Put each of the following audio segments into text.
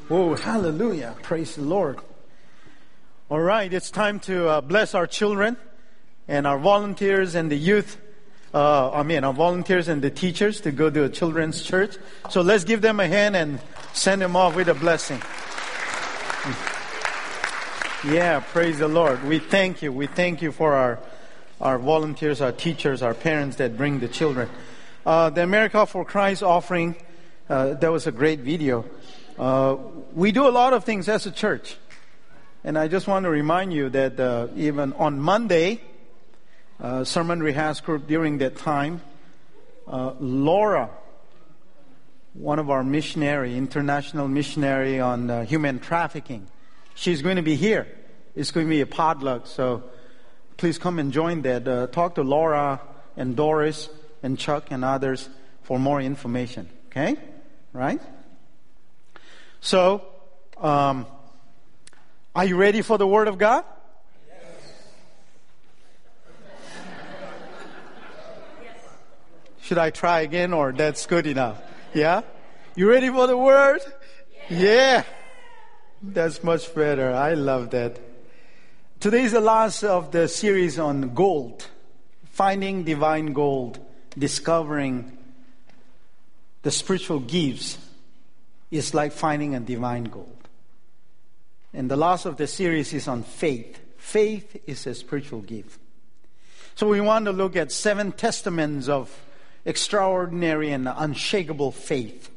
Oh, hallelujah. Praise the Lord. All right, it's time to bless our children and our volunteers and the youth. Our volunteers and the teachers to go to a children's church. So let's give them a hand and send them off with a blessing. Yeah, praise the Lord. We thank you. We thank you for our volunteers, our teachers, our parents that bring the children. The America for Christ offering, that was a great video. We do a lot of things as a church. And I just want to remind you that even on Monday, sermon rehearsal group during that time, Laura, one of our international missionary on human trafficking, she's going to be here. It's going to be a potluck, so please come and join that. Talk to Laura and Doris and Chuck and others for more information. Okay? Right? So, are you ready for the Word of God? Should I try again or that's good enough? Yeah? You ready for the Word? Yeah. That's much better. I love that. Today is the last of the series on gold. Finding divine gold. Discovering the spiritual gifts is like finding a divine gold. And the last of the series is on faith. Faith is a spiritual gift. So we want to look at 7 testaments of extraordinary and unshakable faith.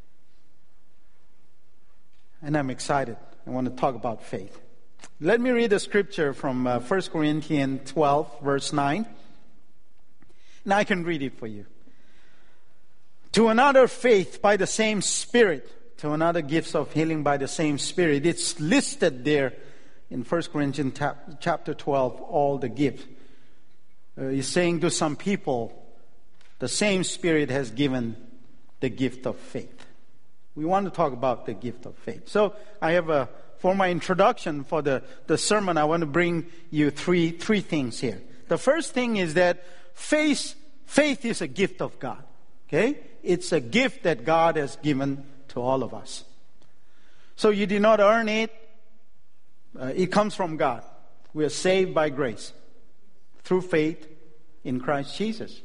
And I'm excited. I want to talk about faith. Let me read a scripture from 1 Corinthians 12, verse 9. Now I can read it for you. To another faith by the same Spirit. To another gifts of healing by the same Spirit. It's listed there in 1 Corinthians chapter 12, all the gifts. He's saying to some people, the same Spirit has given the gift of faith. We want to talk about the gift of faith. So I have for my introduction for the sermon, I want to bring you three things here. The first thing is that faith is a gift of God. Okay? It's a gift that God has given to all of us. So you did not earn it. It comes from God. We are saved by grace through faith in Christ Jesus.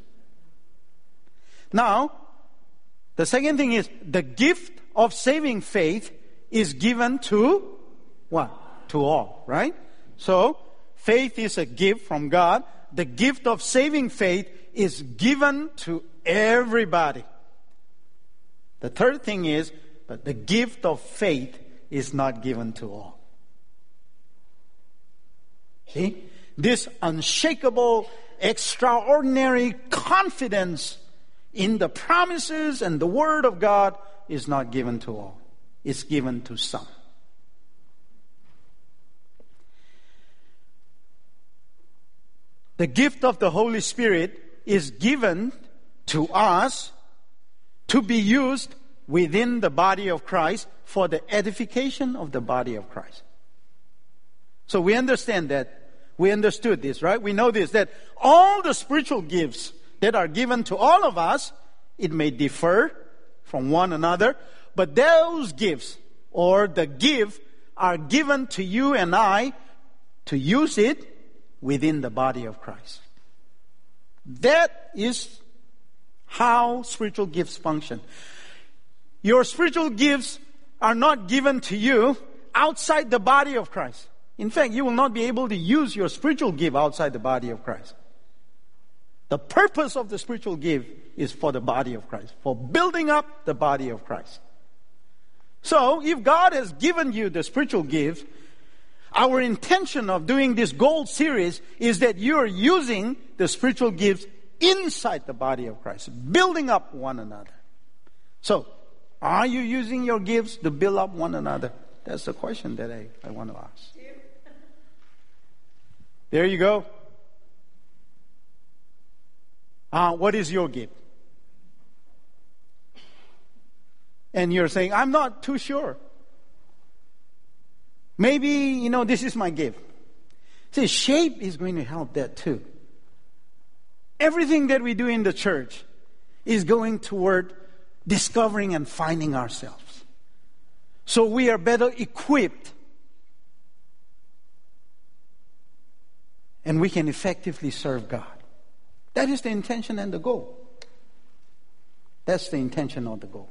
Now, the second thing is the gift of saving faith is given to what? To all, right? So, faith is a gift from God. The gift of saving faith is given to everybody. The third thing is that the gift of faith is not given to all. See? This unshakable, extraordinary confidence in the promises and the Word of God is not given to all. It's given to some. The gift of the Holy Spirit is given to us to be used within the body of Christ for the edification of the body of Christ. So we understand that. We understood this, right? We know this, that all the spiritual gifts that are given to all of us, it may differ from one another, but those gifts or the gift are given to you and I to use it within the body of Christ. That is how spiritual gifts function. Your spiritual gifts are not given to you outside the body of Christ. In fact, you will not be able to use your spiritual gift outside the body of Christ. The purpose of the spiritual gift is for the body of Christ, for building up the body of Christ. So, if God has given you the spiritual gift, our intention of doing this gold series is that you are using the spiritual gifts inside the body of Christ, building up one another. So, are you using your gifts to build up one another? That's the question that I want to ask. There you go. What is your gift? And you're saying, I'm not too sure. Maybe, this is my gift. See, shape is going to help that too. Everything that we do in the church is going toward discovering and finding ourselves. so we are better equipped and we can effectively serve God. That is the intention and the goal. That's the intention of the goal.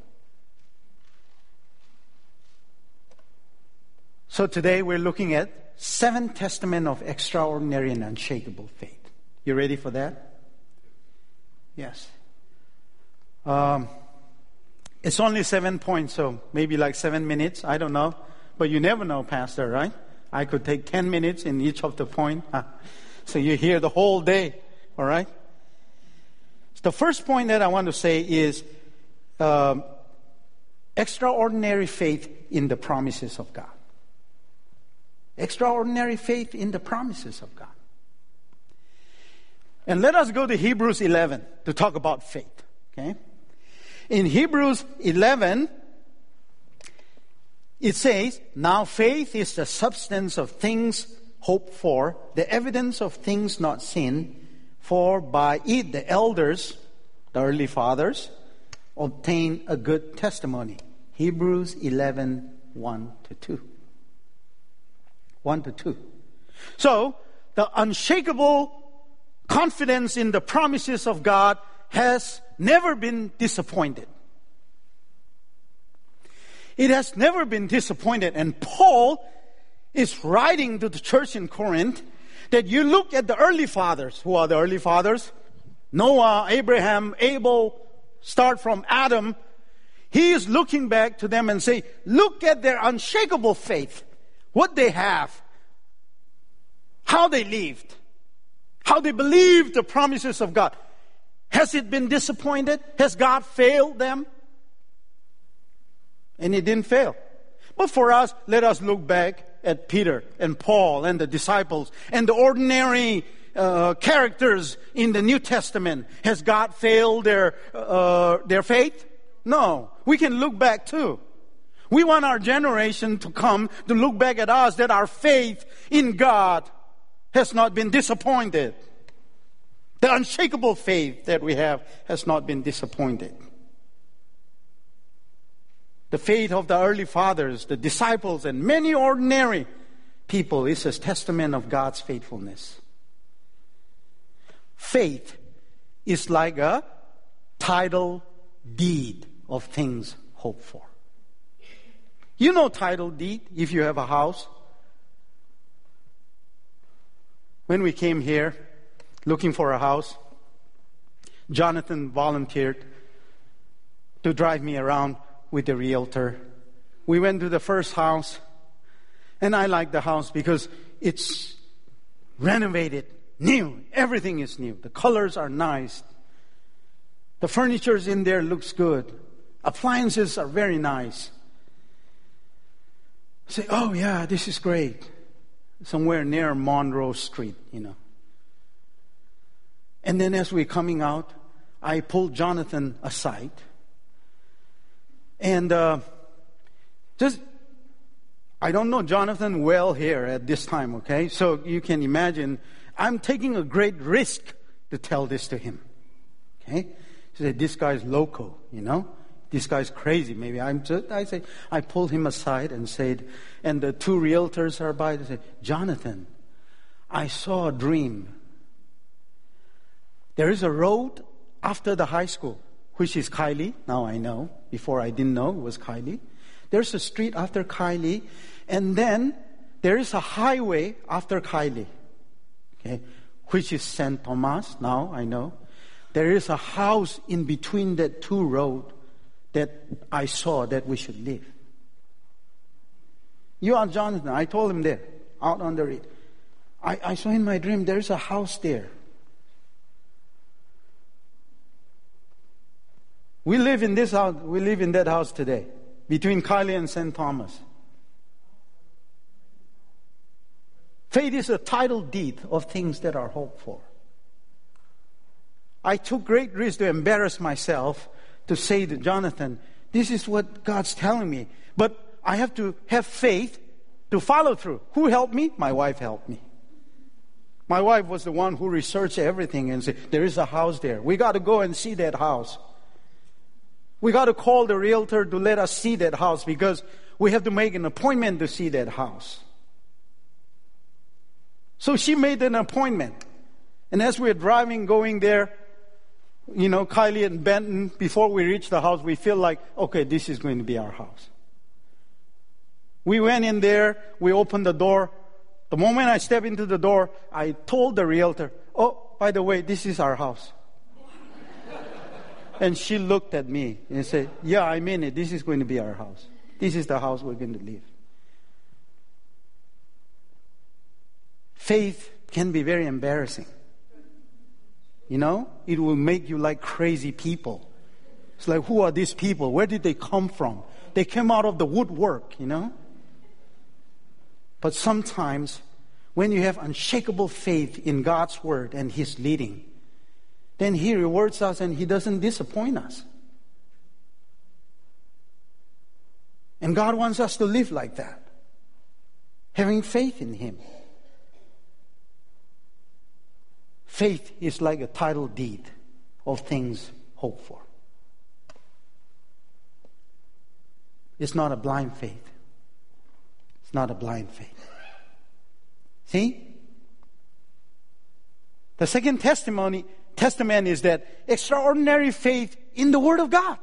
So today we're looking at 7 testaments of extraordinary and unshakable faith. You ready for that? Yes. It's only 7 points, so maybe like 7 minutes. I don't know. But you never know, Pastor, right? I could take 10 minutes in each of the points. So you hear the whole day. All right? The first point that I want to say is extraordinary faith in the promises of God. Extraordinary faith in the promises of God. And let us go to Hebrews 11 to talk about faith. Okay? In Hebrews 11, it says, "Now faith is the substance of things hoped for, the evidence of things not seen, for by it the elders," the early fathers, "obtained a good testimony." Hebrews 11, 1-2. 1-2. So, the unshakable confidence in the promises of God has never been disappointed. It has never been disappointed. And Paul is writing to the church in Corinth that you look at the early fathers. Who are the early fathers? Noah, Abraham, Abel, start from Adam. He is looking back to them and say, look at their unshakable faith. What they have. How they lived. How they believed the promises of God. Has it been disappointed? Has God failed them? And He didn't fail. But for us, let us look back at Peter and Paul and the disciples and the ordinary characters in the New Testament. Has God failed their faith? No. We can look back too. We want our generation to come to look back at us, that our faith in God has not been disappointed. The unshakable faith that we have has not been disappointed. The faith of the early fathers, the disciples, and many ordinary people is a testament of God's faithfulness. Faith is like a title deed of things hoped for. You know title deed if you have a house. When we came here looking for a house, Jonathan volunteered to drive me around with the realtor. We went to the first house, and I like the house because it's renovated, new. Everything is new. The colors are nice. The furniture in there looks good. Appliances are very nice. I say, oh yeah, this is great. Somewhere near Monroe Street, you know. And then as we're coming out, I pulled Jonathan aside. And I don't know Jonathan well here at this time, okay? So you can imagine, I'm taking a great risk to tell this to him. Okay? He said, this guy's loco, you know? This guy's crazy. Maybe I pulled him aside and said, and the two realtors are by, they said, Jonathan, I saw a dream. There is a road after the high school, which is Kylie. Now I know. Before I didn't know it was Kylie. There's a street after Kylie, and then there is a highway after Kylie, okay, which is St. Thomas. Now I know. There is a house in between that two roads that I saw that we should live. You are Jonathan. I told him there, out on the road. I saw in my dream there is a house there. We live in this house. We live in that house today, between Kylie and St. Thomas. Faith is a title deed of things that are hoped for. I took great risk to embarrass myself to say to Jonathan, this is what God's telling me. But I have to have faith to follow through. Who helped me? My wife helped me. My wife was the one who researched everything and said, there is a house there. We got to go and see that house. We got to call the realtor to let us see that house because we have to make an appointment to see that house. So she made an appointment. And as we're driving, going there, Kylie and Benton, before we reach the house, we feel like, okay, this is going to be our house. We went in there, we opened the door. The moment I stepped into the door, I told the realtor, oh, by the way, this is our house. And she looked at me and said, yeah, I mean it. This is going to be our house. This is the house we're going to live. Faith can be very embarrassing. It will make you like crazy people. It's like, who are these people? Where did they come from? They came out of the woodwork, But sometimes, when you have unshakable faith in God's word and His leading, then He rewards us and He doesn't disappoint us. And God wants us to live like that, having faith in Him. Faith is like a title deed of things hoped for. It's not a blind faith. It's not a blind faith. See? The second testament is that extraordinary faith in the Word of God.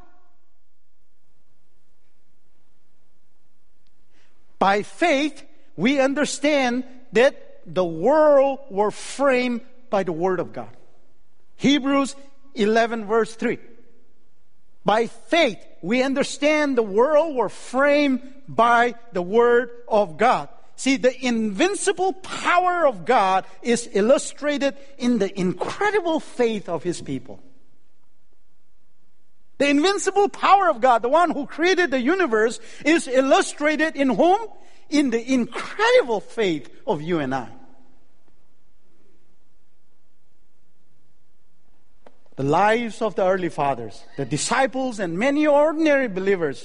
By faith, we understand that the world was framed by the Word of God. Hebrews 11 verse 3. By faith, we understand the world was framed by the Word of God. See, the invincible power of God is illustrated in the incredible faith of His people. The invincible power of God, the one who created the universe, is illustrated in whom? In the incredible faith of you and I. The lives of the early fathers, the disciples, and many ordinary believers,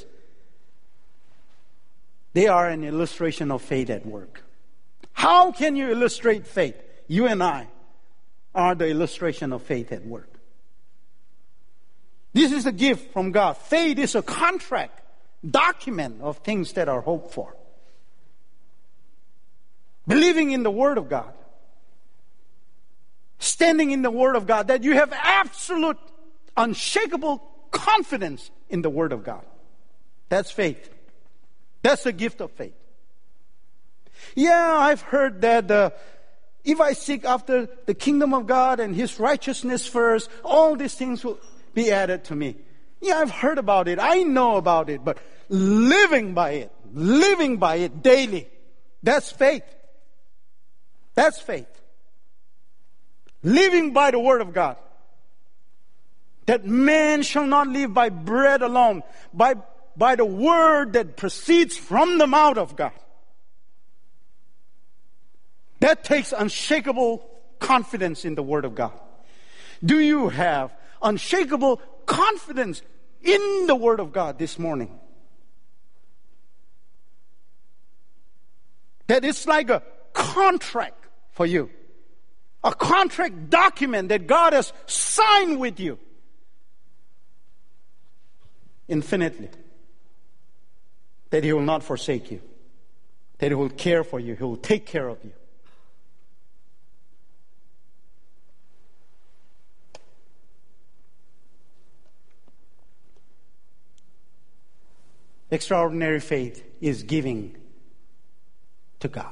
they are an illustration of faith at work. How can you illustrate faith? You and I are the illustration of faith at work. This is a gift from God. Faith is a contract, document of things that are hoped for. Believing in the Word of God. Standing in the Word of God, that you have absolute, unshakable confidence in the Word of God. That's faith. That's the gift of faith. Yeah, I've heard that if I seek after the kingdom of God and His righteousness first, all these things will be added to me. Yeah, I've heard about it. I know about it. But living by it daily, that's faith. That's faith. Living by the Word of God. That man shall not live by bread alone, by the word that proceeds from the mouth of God. That takes unshakable confidence in the Word of God. Do you have unshakable confidence in the Word of God this morning? That it's like a contract for you. A contract document that God has signed with you. Infinitely. That He will not forsake you. That He will care for you. He will take care of you. Extraordinary faith is giving to God.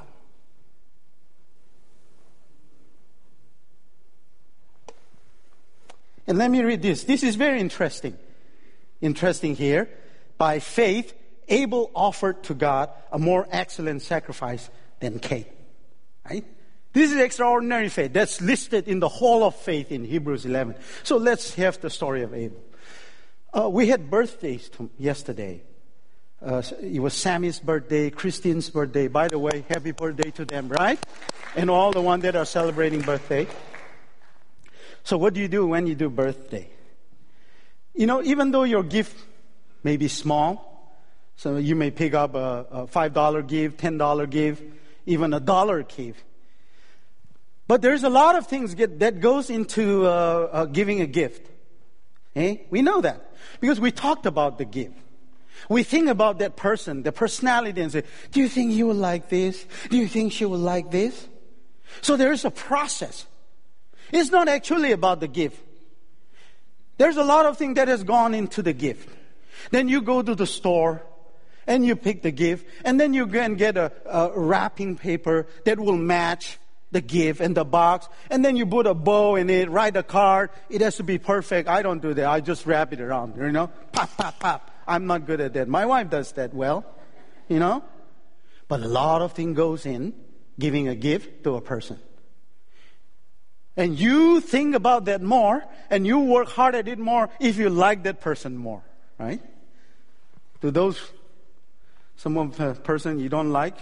And let me read this. This is very interesting. Interesting here. By faith, Abel offered to God a more excellent sacrifice than Cain. Right? This is extraordinary faith. That's listed in the Hall of Faith in Hebrews 11. So let's have the story of Abel. We had birthdays yesterday. It was Sammy's birthday, Christine's birthday. By the way, happy birthday to them, right? And all the ones that are celebrating birthday. So what do you do when you do birthday? Even though your gift may be small, so you may pick up a $5 gift, $10 gift, even $1 gift. But there's a lot of things that goes into giving a gift. We know that because we talked about the gift. We think about that person, the personality, and say, do you think he will like this? Do you think she will like this? So there is a process. It's not actually about the gift. There's a lot of things that has gone into the gift. Then you go to the store and you pick the gift, and then you go and get a wrapping paper that will match the gift and the box, and then you put a bow in it, write a card. It has to be perfect. I don't do that. I just wrap it around, pop, pop, pop. I'm not good at that. My wife does that well, But a lot of things goes in giving a gift to a person. And you think about that more, and you work hard at it more if you like that person more, right? To those, some of the person you don't like,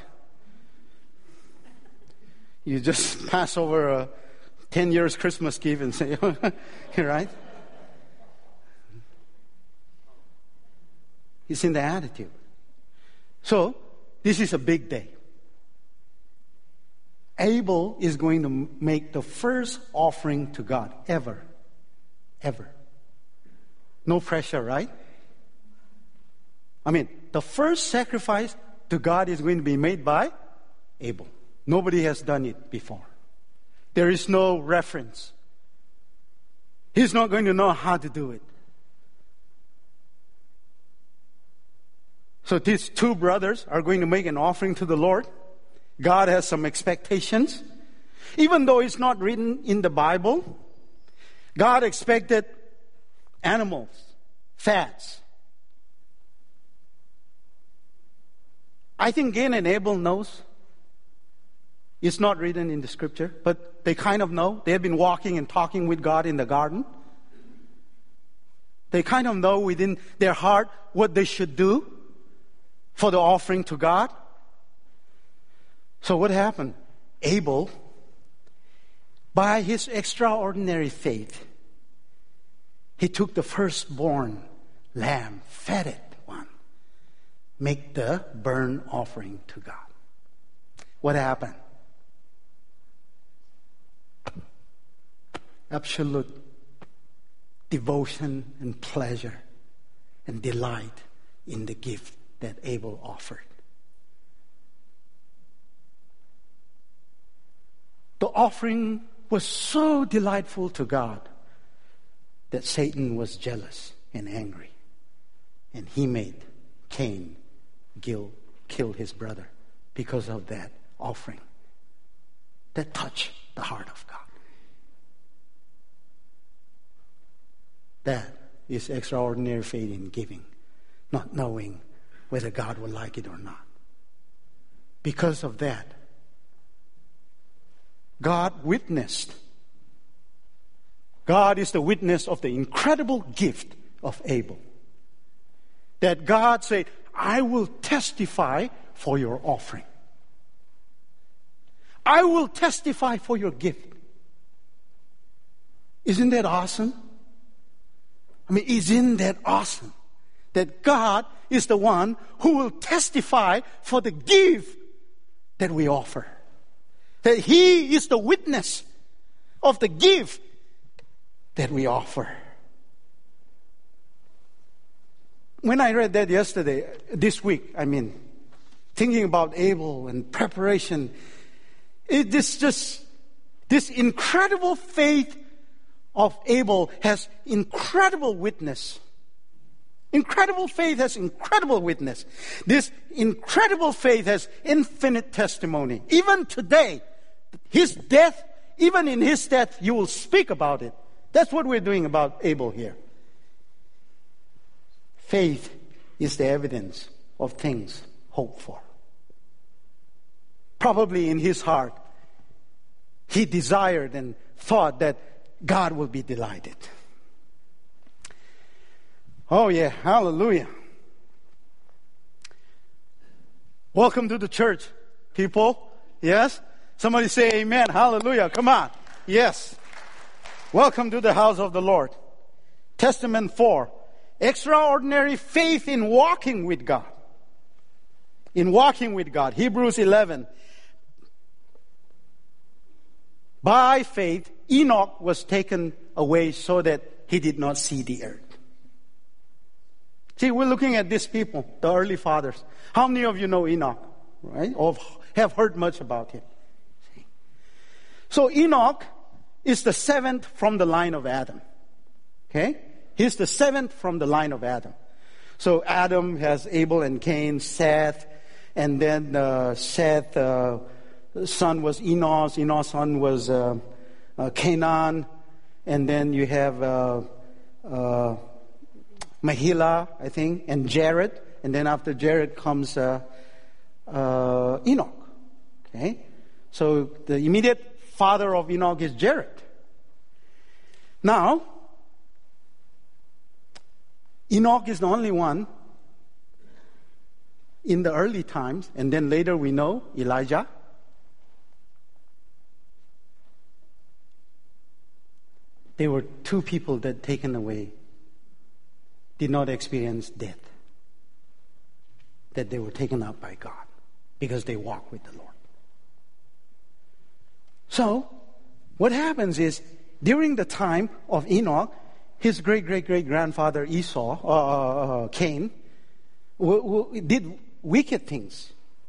you just pass over a 10 years Christmas gift and say, right? It's in the attitude. So, this is a big day. Abel is going to make the first offering to God ever. Ever. No pressure, right? The first sacrifice to God is going to be made by Abel. Nobody has done it before. There is no reference. He's not going to know how to do it. So these two brothers are going to make an offering to the Lord. God has some expectations. Even though it's not written in the Bible, God expected animals, fats. I think Cain and Abel knows. It's not written in the scripture, but they kind of know. They have been walking and talking with God in the garden. They kind of know within their heart what they should do for the offering to God. So what happened? Abel, by his extraordinary faith, he took the firstborn lamb, fatted one, make the burnt offering to God. What happened? Absolute devotion and pleasure and delight in the gift that Abel offered. The offering was so delightful to God that Satan was jealous and angry. And he made Cain kill his brother because of that offering that touched the heart of God. That is extraordinary faith in giving, not knowing whether God will like it or not. Because of that, God witnessed. God is the witness of the incredible gift of Abel. That God said, I will testify for your offering. I will testify for your gift. Isn't that awesome? Isn't that awesome? That God is the one who will testify for the gift that we offer. That He is the witness of the gift that we offer. When I read that this week, thinking about Abel and preparation, this incredible faith of Abel has incredible witness. Incredible faith has incredible witness. This incredible faith has infinite testimony. Even today, his death, even in his death, you will speak about it. That's what we're doing about Abel here. Faith is the evidence of things hoped for. Probably in his heart, he desired and thought that God will be delighted. Oh yeah, hallelujah. Welcome to the church, people. Yes? Somebody say amen, hallelujah, come on. Yes. Welcome to the house of the Lord. Testament 4. Extraordinary faith in walking with God. In walking with God. Hebrews 11. By faith, Enoch was taken away so that he did not see the earth. See, we're looking at these people, the early fathers. How many of you know Enoch, right? Or have heard much about him? See? So Enoch is the seventh from the line of Adam. Okay? He's the seventh from the line of Adam. So Adam has Abel and Cain, Seth, and then Seth's son was Enos. Enos' son was Canaan, and then you have Mahila, I think, and Jared, and then after Jared comes Enoch. Okay, so the immediate father of Enoch is Jared. Now, Enoch is the only one in the early times, and then later we know Elijah. There were two people that taken away, did not experience death, that they were taken up by God because they walked with the Lord. So, what happens is, during the time of Enoch, his great-great-great-grandfather Esau, Cain, did wicked things.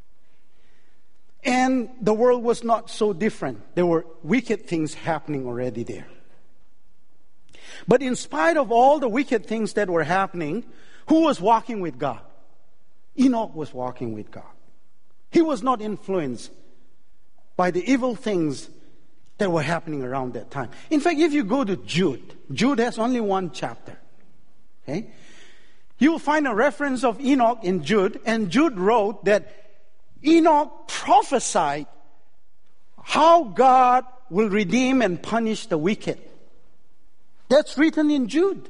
And the world was not so different. There were wicked things happening already there. But in spite of all the wicked things that were happening, who was walking with God? Enoch was walking with God. He was not influenced by the evil things that were happening around that time. In fact, if you go to Jude has only one chapter. Okay? You will find a reference of Enoch in Jude, and Jude wrote that Enoch prophesied how God will redeem and punish the wicked. That's written in Jude.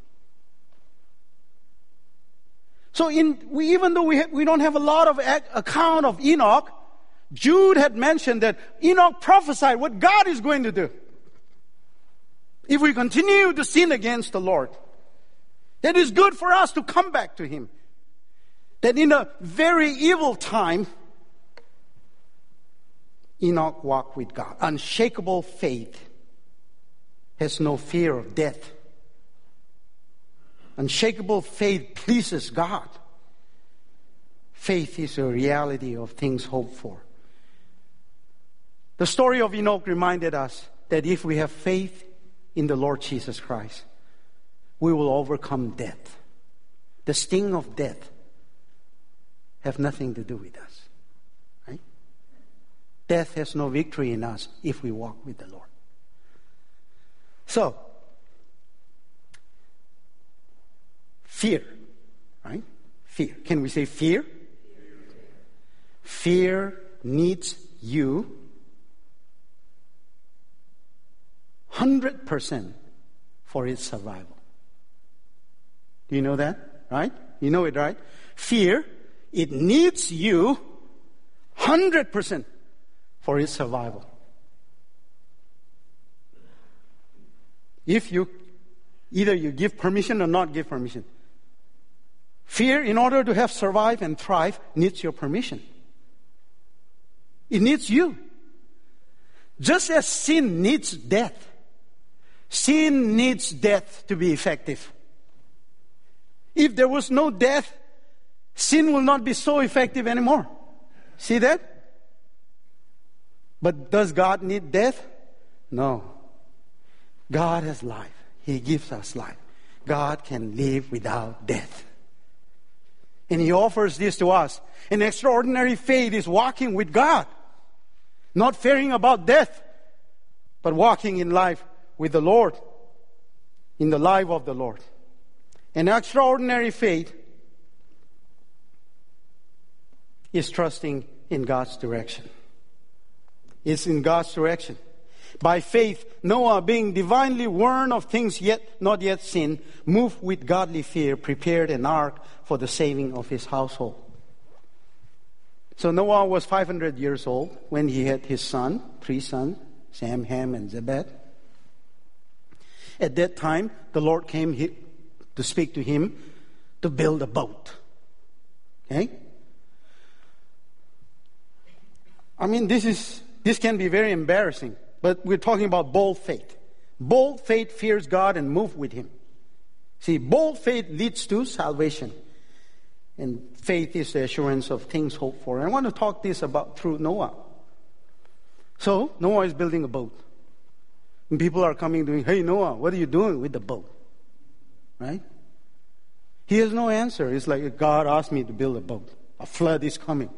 So even though we don't have a lot of account of Enoch, Jude had mentioned that Enoch prophesied what God is going to do if we continue to sin against the Lord. That is good for us to come back to Him. That in a very evil time, Enoch walked with God. Unshakable faith has no fear of death. Unshakable faith pleases God. Faith is a reality of things hoped for. The story of Enoch reminded us that if we have faith in the Lord Jesus Christ, we will overcome death. The sting of death have nothing to do with us. Right? Death has no victory in us if we walk with the Lord. So, fear, right? Fear. Can we say fear? Fear needs you 100% for its survival. Do you know that? Right? You know it, right? Fear, it needs you 100% for its survival. If either you give permission or not give permission. Fear, in order to have survive and thrive, needs your permission. It needs you. Just as sin needs death. Sin needs death to be effective. If there was no death, sin will not be so effective anymore. See that? But does God need death? No. God has life. He gives us life. God can live without death. And He offers this to us. An extraordinary faith is walking with God. Not fearing about death, but walking in life with the Lord. In the life of the Lord. An extraordinary faith is trusting in God's direction. It's in God's direction. By faith, Noah, being divinely warned of things not yet seen, moved with godly fear, prepared an ark for the saving of his household. So Noah was 500 years old when he had his three sons, Sam, Ham, and Japheth. At that time, the Lord came to speak to him to build a boat. Okay? I mean, this can be very embarrassing, but we're talking about bold faith. Bold faith fears God and moves with Him. See, bold faith leads to salvation. And faith is the assurance of things hoped for. And I want to talk this about through Noah. So, Noah is building a boat. And people are coming doing, hey Noah, what are you doing with the boat? Right? He has no answer. It's like, God asked me to build a boat. A flood is coming.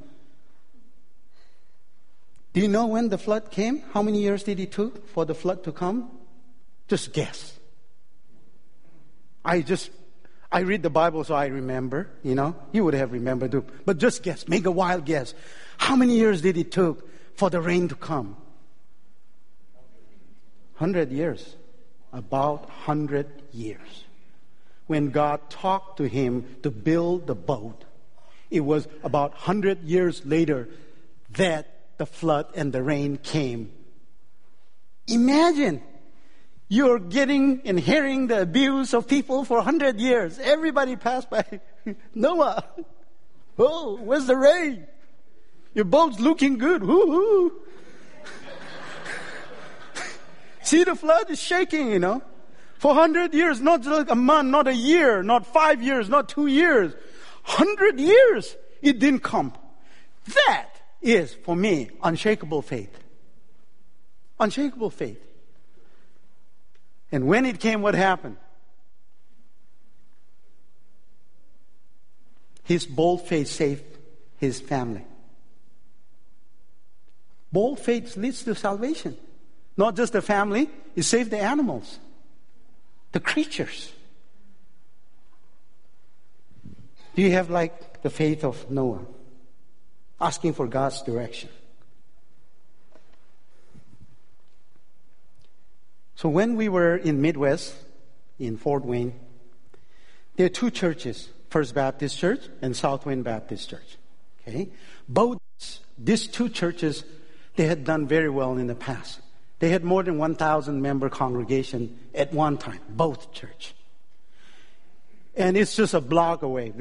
Do you know when the flood came? How many years did it take for the flood to come? Just guess. I read the Bible so I remember, You would have remembered too. But just guess, make a wild guess. How many years did it take for the rain to come? 100 years. About 100 years. When God talked to him to build the boat, it was about 100 years later that the flood and the rain came. Imagine. You're getting and hearing the abuse of people for 100 years. Everybody passed by. Noah, oh, where's the rain? Your boat's looking good. Woo-hoo. See, the flood is shaking, For 100 years, not just a month, not a year, not 5 years, not 2 years. 100 years, it didn't come. That is, for me, unshakable faith. Unshakable faith. And when it came, what happened? His bold faith saved his family. Bold faith leads to salvation. Not just the family, it saved the animals, the creatures. Do you have like the faith of Noah, asking for God's direction? So when we were in Midwest, in Fort Wayne, there are two churches, First Baptist Church and Southwind Baptist Church. Okay? Both these two churches, they had done very well in the past. They had more than 1,000 member congregation at one time, both church. And it's just a block away.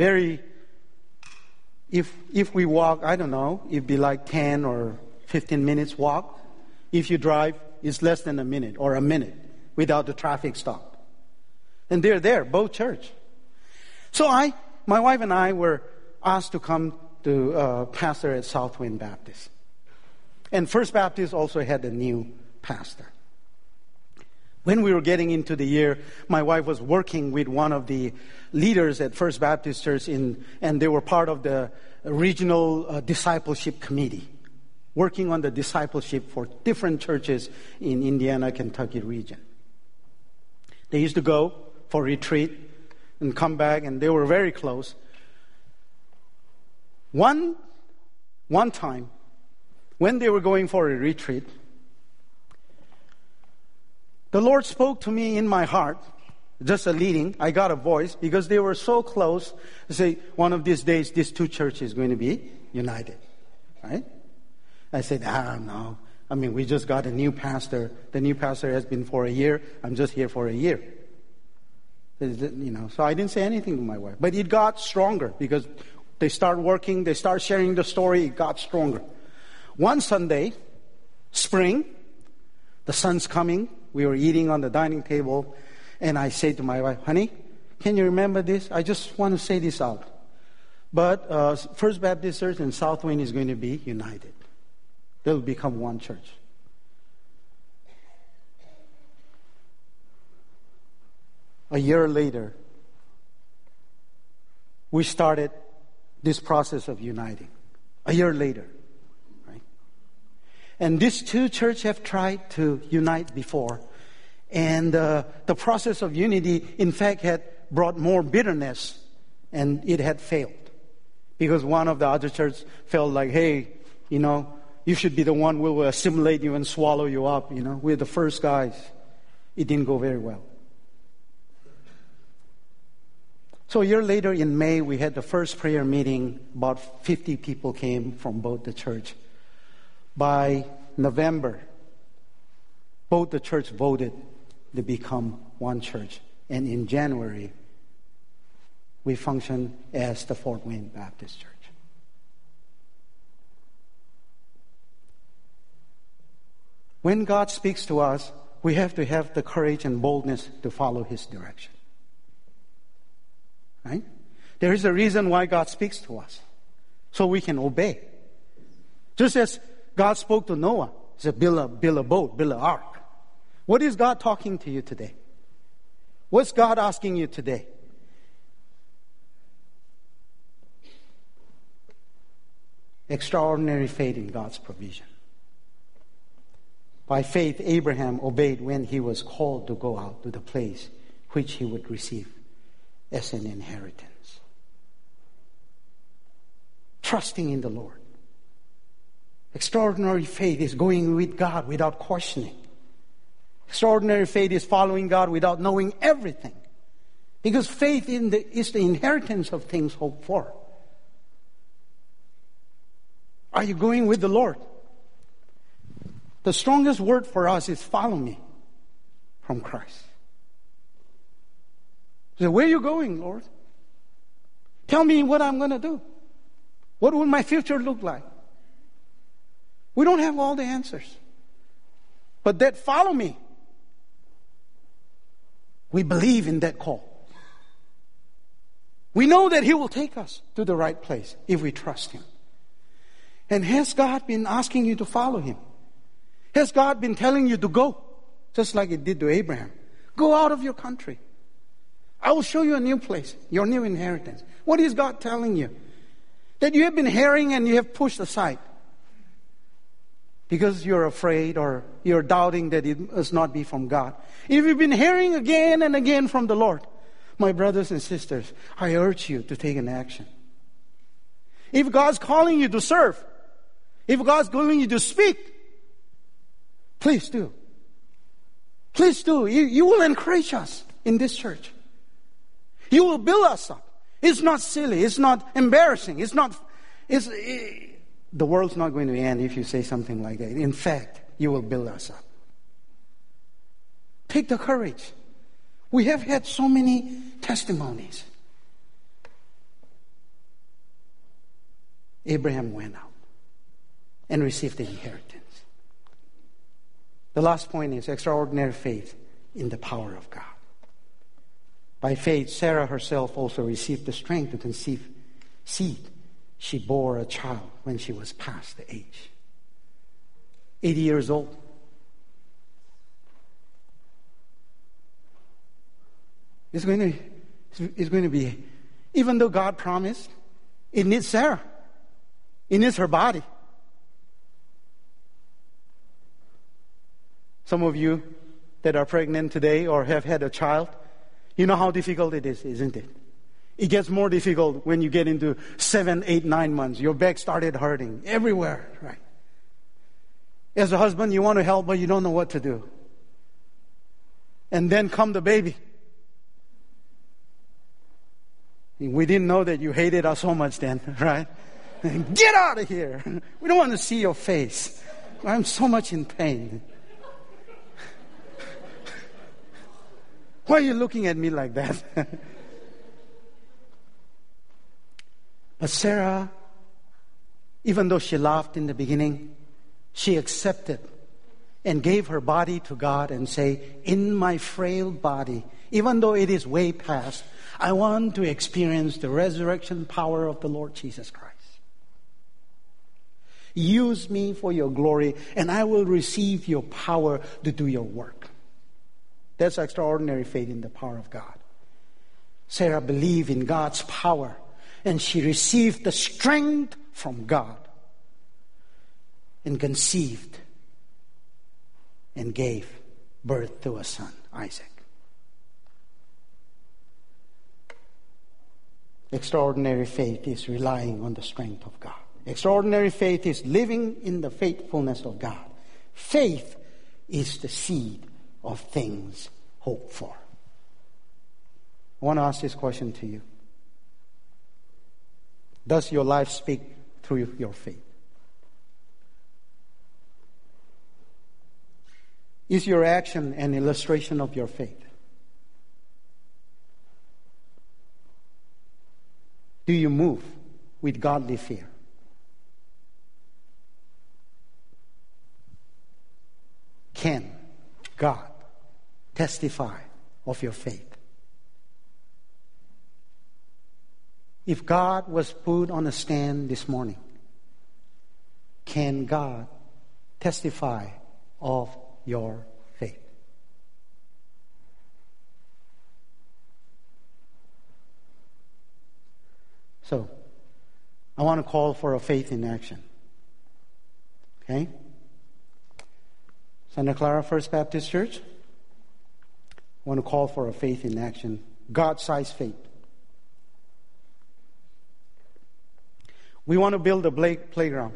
If we walk, I don't know, it'd be like 10 or 15 minutes walk. If you drive, it's less than a minute or a minute without the traffic stop. And they're there, both church. So my wife and I were asked to come to pastor at Southwind Baptist. And First Baptist also had a new pastor. When we were getting into the year, my wife was working with one of the leaders at First Baptist Church, and they were part of the regional discipleship committee, working on the discipleship for different churches in Indiana, Kentucky region. They used to go for retreat and come back, and they were very close. One time, when they were going for a retreat, the Lord spoke to me in my heart, just a leading. I got a voice because they were so close. To say, one of these days, these two churches are going to be united, right? I said, no. I mean, we just got a new pastor. The new pastor has been for a year. I'm just here for a year. So I didn't say anything to my wife. But it got stronger because they start working, they start sharing the story, it got stronger. One Sunday, spring, the sun's coming. We were eating on the dining table, and I say to my wife, honey, can you remember this? I just want to say this out. But First Baptist Church and Southwind is going to be united. They'll become one church. A year later, we started this process of uniting. A year later, right? And these two churches have tried to unite before. And the process of unity, in fact, had brought more bitterness, and it had failed. Because one of the other churches felt like, hey, you should be the one who will assimilate you and swallow you up. We're the first guys. It didn't go very well. So a year later in May, we had the first prayer meeting. About 50 people came from both the church. By November, both the church voted to become one church. And in January, we function as the Fort Wayne Baptist Church. When God speaks to us, we have to have the courage and boldness to follow His direction. Right? There is a reason why God speaks to us, so we can obey. Just as God spoke to Noah, he said, build a boat, build an ark. What is God talking to you today? What's God asking you today? Extraordinary faith in God's provision. By faith, Abraham obeyed when he was called to go out to the place which he would receive as an inheritance. Trusting in the Lord. Extraordinary faith is going with God without questioning. Extraordinary faith is following God without knowing everything. Because faith is the inheritance of things hoped for. Are you going with the Lord? The strongest word for us is follow me from Christ. So where are you going, Lord? Tell me what I'm going to do. What will my future look like? We don't have all the answers. But that follow me. We believe in that call. We know that He will take us to the right place if we trust Him. And has God been asking you to follow Him? Has God been telling you to go? Just like it did to Abraham. Go out of your country. I will show you a new place, your new inheritance. What is God telling you? That you have been hearing and you have pushed aside. Because you're afraid or you're doubting that it must not be from God. If you've been hearing again and again from the Lord, my brothers and sisters, I urge you to take an action. If God's calling you to serve, if God's calling you to speak, please do. Please do. You will encourage us in this church. You will build us up. It's not silly. It's not embarrassing. The world's not going to end if you say something like that. In fact, you will build us up. Take the courage. We have had so many testimonies. Abraham went out and received the inheritance. The last point is extraordinary faith in the power of God. By faith, Sarah herself also received the strength to conceive seed. She bore a child when she was past the age. 80 years old. It's going to be, even though God promised, it needs Sarah. It needs her body. Some of you that are pregnant today or have had a child, you know how difficult it is, isn't it? It gets more difficult when you get into 7, 8, 9 months. Your back started hurting everywhere, right? As a husband, you want to help, but you don't know what to do. And then come the baby. We didn't know that you hated us so much then, right? Get out of here. We don't want to see your face. I'm so much in pain. Why are you looking at me like that? But Sarah, even though she laughed in the beginning, she accepted and gave her body to God and say, in my frail body, even though it is way past, I want to experience the resurrection power of the Lord Jesus Christ. Use me for your glory, and I will receive your power to do your work. That's extraordinary faith in the power of God. Sarah believed in God's power, and she received the strength from God and conceived and gave birth to a son, Isaac. Extraordinary faith is relying on the strength of God. Extraordinary faith is living in the faithfulness of God. Faith is the seed of things hoped for. I want to ask this question to you. Does your life speak through your faith? Is your action an illustration of your faith? Do you move with godly fear? Can God testify of your faith? If God was put on a stand this morning, can God testify of your faith? So, I want to call for a faith in action. Okay? Santa Clara First Baptist Church, I want to call for a faith in action. God-sized faith. We want to build a playground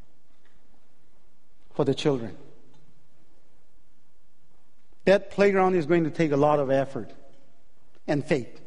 for the children. That playground is going to take a lot of effort and faith.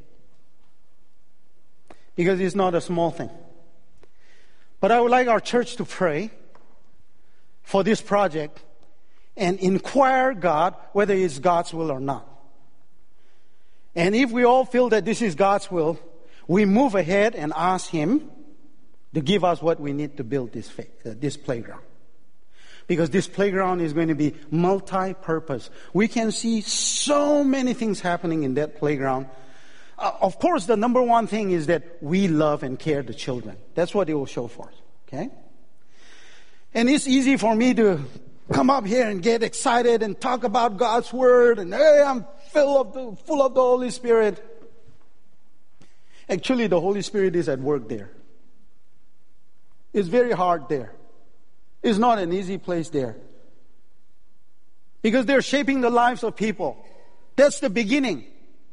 Because it's not a small thing. But I would like our church to pray for this project and inquire God whether it's God's will or not. And if we all feel that this is God's will, we move ahead and ask Him to give us what we need to build this playground. Because this playground is going to be multi-purpose. We can see so many things happening in that playground. Of course, the number one thing is that we love and care the children. That's what it will show forth. Okay? And it's easy for me to come up here and get excited and talk about God's Word and hey, I'm full of the Holy Spirit. Actually, the Holy Spirit is at work there. It's very hard there. It's not an easy place there. Because they're shaping the lives of people. That's the beginning.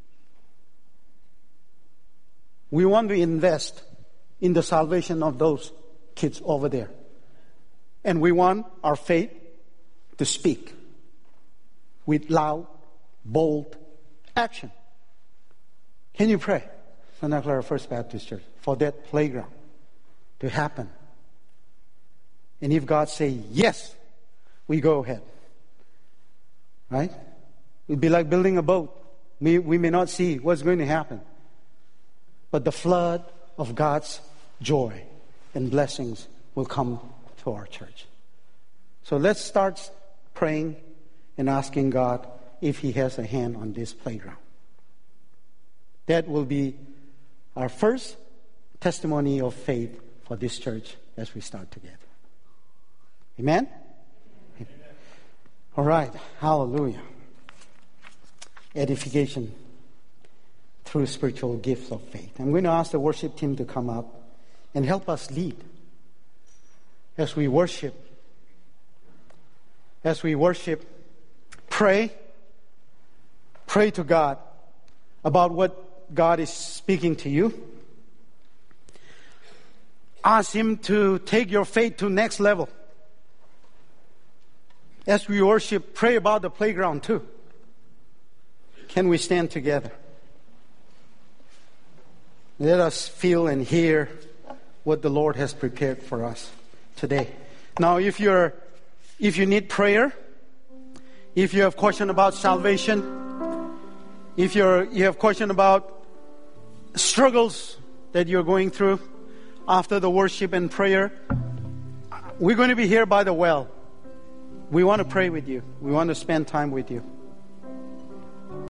We want to invest in the salvation of those kids over there. And we want our faith to speak with loud, bold action. Can you pray, Santa Clara First Baptist Church, for that playground to happen? And if God say yes, we go ahead. Right? It'd be like building a boat. We may not see what's going to happen. But the flood of God's joy and blessings will come to our church. So let's start praying and asking God if He has a hand on this playground. That will be our first testimony of faith for this church as we start together. Amen? Amen. All right. Hallelujah. Edification through spiritual gifts of faith. I'm going to ask the worship team to come up and help us lead as we worship. As we worship, pray to God about what God is speaking to you. Ask Him to take your faith to next level. As we worship, pray about the playground too. Can we stand together? Let us feel and hear what the Lord has prepared for us today. Now, if you need prayer, if you have question about salvation, if you have question about struggles that you're going through after the worship and prayer, we're going to be here by the well. We want to pray with you. We want to spend time with you.